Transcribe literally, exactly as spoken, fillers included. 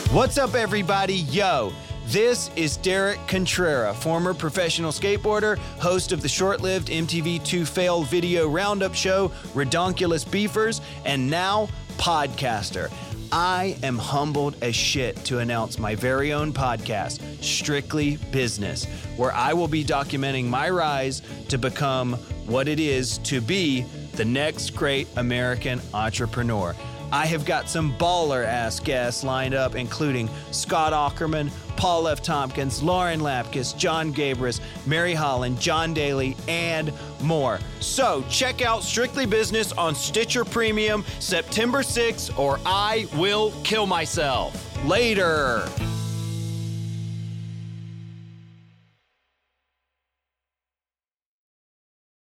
What's up, everybody? Yo, this is Derek Contrera, former professional skateboarder, host of the short-lived M T V two fail video roundup show, Redonkulous Beefers, and now podcaster. I am humbled as shit to announce my very own podcast, Strictly Business, where I will be documenting my rise to become what it is to be the next great American entrepreneur. I have got some baller-ass guests lined up, including Scott Aukerman, Paul F. Tompkins, Lauren Lapkus, John Gabris, Mary Holland, John Daly, and more. So check out Strictly Business on Stitcher Premium September sixth, or I will kill myself. Later.